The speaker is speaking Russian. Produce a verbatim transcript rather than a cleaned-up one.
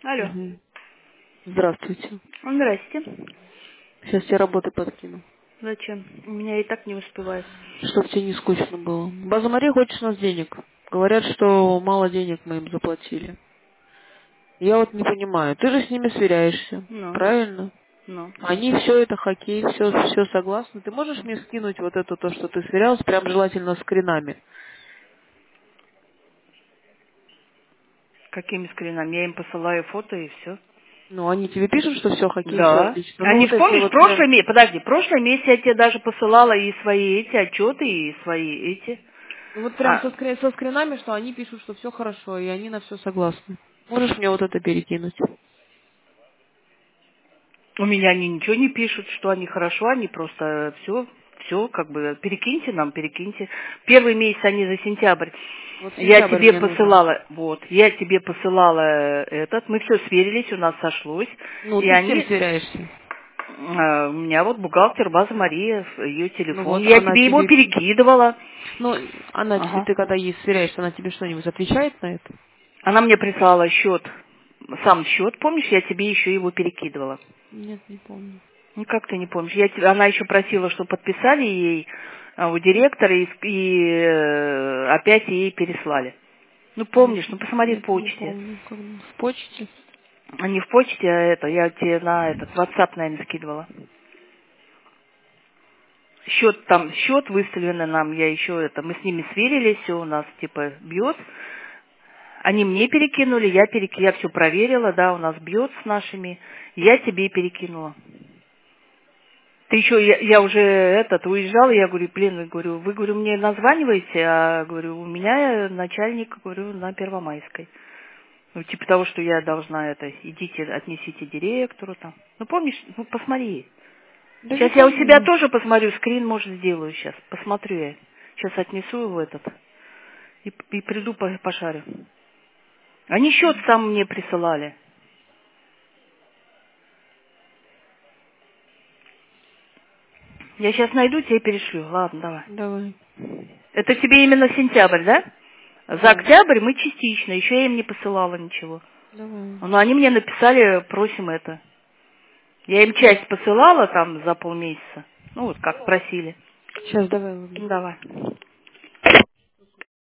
Алло. Мгм. Здравствуйте. Здрасте. Сейчас тебе работы подкину. Зачем? У меня и так не успевает. Чтоб тебе не скучно было. База Мария хочет с нас денег. Говорят, что мало денег мы им заплатили. Я вот не понимаю. Ты же с ними сверяешься. Ну, Правильно? ну. Они все это хоккей, все, все согласны. Ты можешь мне скинуть вот это то, что ты сверялась, прям желательно скринами? Какими скринами? Я им посылаю фото и все. Ну, они тебе пишут, что все хоккей, все Да. отлично. Ну, Они, вот если вспомнишь, вот прошлый прям... месяц, подожди, прошлый месяц я тебе даже посылала и свои эти отчеты, и свои эти. Ну, вот прям А, со, скри- со скринами, что они пишут, что все хорошо, и они на все согласны. Можешь мне вот это перекинуть? у меня они ничего не пишут, что они хорошо, они просто все, все, как бы, перекиньте нам, перекиньте. Первый месяц они за сентябрь. Вот Я сентябрь тебе мне нужен. посылала, вот, я тебе посылала этот, мы все сверились, у нас сошлось, Ну, и ты с кем они, сверяешься? э, у меня вот бухгалтер, база Мария, ее Ну телефон, вот, я она тебе его тебе... перекидывала. Ну, она тебе, Ага. ты когда ей сверяешься, она тебе что-нибудь отвечает на это? Она мне прислала счет, сам счет, помнишь, я тебе еще его перекидывала. Нет, не помню. Ну, как ты не помнишь? Я, те- она еще просила, чтобы подписали ей а, у директора и, и, э, опять ей переслали. Ну, Нет, помнишь, ну, посмотри в нет, не почте. помню. Когда? В почте? А не в почте, а это, я тебе на этот WhatsApp, наверное, скидывала. Счет там, счет выставленный нам, я еще это, мы с ними сверились, все у нас типа бьет. Они мне перекинули, я перек... я все проверила, да, у нас бьет с нашими, я тебе перекинула. Ты еще, я, я уже этот уезжала, я говорю, блин, говорю, вы, говорю, мне названиваете, а говорю, у меня начальник, говорю, на Первомайской. Ну, типа того, что я должна это, идите, отнесите директору там. Ну, помнишь, ну, посмотри. Да не Сейчас я у себя помню. тоже посмотрю, скрин, может, сделаю сейчас. Посмотрю я. Сейчас отнесу его этот и, и приду по- пошарю. Они счет сам мне присылали. Я сейчас найду, тебе перешлю. Ладно, давай. Давай. Это тебе именно сентябрь, да? За Да. октябрь мы частично, еще я им не посылала ничего. Давай. Но они мне написали, просим это. Я им часть посылала там за полмесяца. Ну вот, как просили. Сейчас давай, ладно. Ну, давай.